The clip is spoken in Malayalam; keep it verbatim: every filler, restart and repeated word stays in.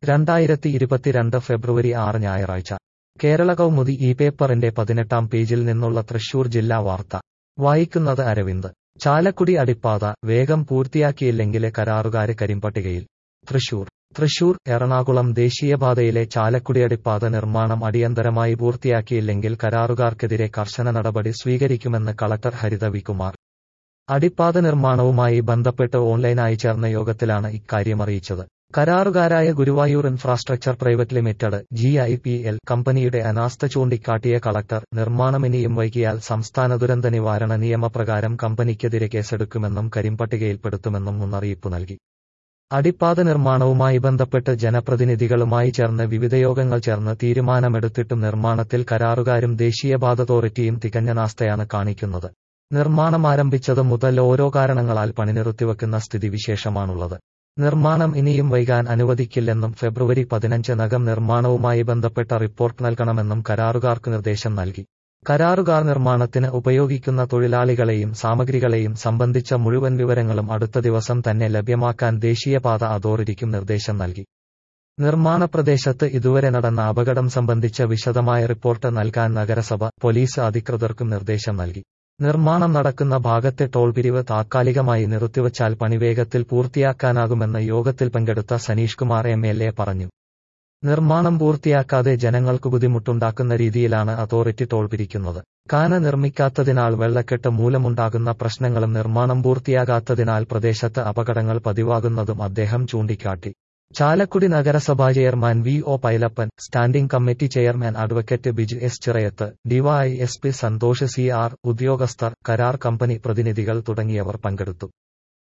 രണ്ടായിരത്തി ഇരുപത്തിരണ്ട് ഫെബ്രുവരി ആറ് ഞായറാഴ്ച കേരള കൗമുദി ഈ പേപ്പറിന്റെ പതിനെട്ടാം പേജിൽ നിന്നുള്ള തൃശൂർ ജില്ലാ വാർത്ത വായിക്കുന്നത് അരവിന്ദ്. ചാലക്കുടി അടിപ്പാത വേഗം പൂർത്തിയാക്കിയില്ലെങ്കില് കരാറുകാര് കരിമ്പട്ടികയിൽ. തൃശൂർ തൃശൂർ എറണാകുളം ദേശീയപാതയിലെ ചാലക്കുടി അടിപ്പാത നിർമ്മാണം അടിയന്തരമായി പൂർത്തിയാക്കിയില്ലെങ്കിൽ കരാറുകാർക്കെതിരെ കർശന നടപടി സ്വീകരിക്കുമെന്ന് കളക്ടർ ഹരിത വി കുമാർ. അടിപ്പാത നിർമ്മാണവുമായി ബന്ധപ്പെട്ട് ഓൺലൈനായി ചേർന്ന യോഗത്തിലാണ് ഇക്കാര്യമറിയിച്ചത്. കരാറുകാരായ Guruvayur infrastructure private limited G I P L കമ്പനിയുടെ അനാസ്ഥ ചൂണ്ടിക്കാട്ടിയ കളക്ടർ നിർമ്മാണം ഇനിയും വൈകിയാൽ സംസ്ഥാന ദുരന്ത നിവാരണ നിയമപ്രകാരം കമ്പനിക്കെതിരെ കേസെടുക്കുമെന്നും കരിമ്പട്ടികയിൽപ്പെടുത്തുമെന്നും മുന്നറിയിപ്പ് നൽകി. അടിപ്പാത നിർമ്മാണവുമായി ബന്ധപ്പെട്ട് ജനപ്രതിനിധികളുമായി ചേർന്ന് വിവിധ യോഗങ്ങൾ ചേർന്ന് തീരുമാനമെടുത്തിട്ടും നിർമ്മാണത്തിൽ കരാറുകാരും ദേശീയപാത അതോറിറ്റിയും തികഞ്ഞ നാസ്ഥയാണ് കാണിക്കുന്നത്. നിർമ്മാണം ആരംഭിച്ചത് മുതൽ ഓരോ കാരണങ്ങളാൽ പണി നിർത്തിവെക്കുന്ന സ്ഥിതിവിശേഷമാണുള്ളത്. നിർമ്മാണം ഇനിയും വൈകാൻ അനുവദിക്കില്ലെന്നും ഫെബ്രുവരി പതിനഞ്ചിനകം നിർമ്മാണവുമായി ബന്ധപ്പെട്ട റിപ്പോർട്ട് നൽകണമെന്നും കരാറുകാർക്ക് നിർദ്ദേശം നൽകി. കരാറുകാർ നിർമ്മാണത്തിന് ഉപയോഗിക്കുന്ന തൊഴിലാളികളെയും സാമഗ്രികളെയും സംബന്ധിച്ച മുഴുവൻ വിവരങ്ങളും അടുത്ത ദിവസം തന്നെ ലഭ്യമാക്കാൻ ദേശീയപാത അതോറിറ്റിക്കും നിർദ്ദേശം നൽകി. നിർമ്മാണ പ്രദേശത്ത് ഇതുവരെ നടന്ന അപകടം സംബന്ധിച്ച വിശദമായ റിപ്പോർട്ട് നൽകാൻ നഗരസഭ, പോലീസ് അധികൃതർക്കും നിർദ്ദേശം നൽകി. നിർമ്മാണം നടക്കുന്ന ഭാഗത്തെ ടോൾ പിരിവ് താത്കാലികമായി നിർത്തിവച്ചാൽ പണി വേഗത്തിൽ പൂർത്തിയാക്കാനാകുമെന്ന് യോഗത്തിൽ പങ്കെടുത്ത Sanish Kumar M L A പറഞ്ഞു. നിർമ്മാണം പൂർത്തിയാക്കാതെ ജനങ്ങൾക്ക് ബുദ്ധിമുട്ടുണ്ടാക്കുന്ന രീതിയിലാണ് അതോറിറ്റി ടോൾ പിരിക്കുന്നത്. കാന നിർമ്മിക്കാത്തതിനാൽ വെള്ളക്കെട്ട് മൂലമുണ്ടാകുന്ന പ്രശ്നങ്ങളും നിർമ്മാണം പൂർത്തിയാകാത്തതിനാൽ പ്രദേശത്ത് അപകടങ്ങൾ പതിവാകുന്നതും അദ്ദേഹം ചൂണ്ടിക്കാട്ടി. ചാലക്കുടി നഗരസഭാ chairman V O Pailappan, standing committee chairman advocate Biju S Chirayath, DYSP Santhosh C R, ഉദ്യോഗസ്ഥർ, കരാർ കമ്പനി പ്രതിനിധികൾ തുടങ്ങിയവർ പങ്കെടുത്തു.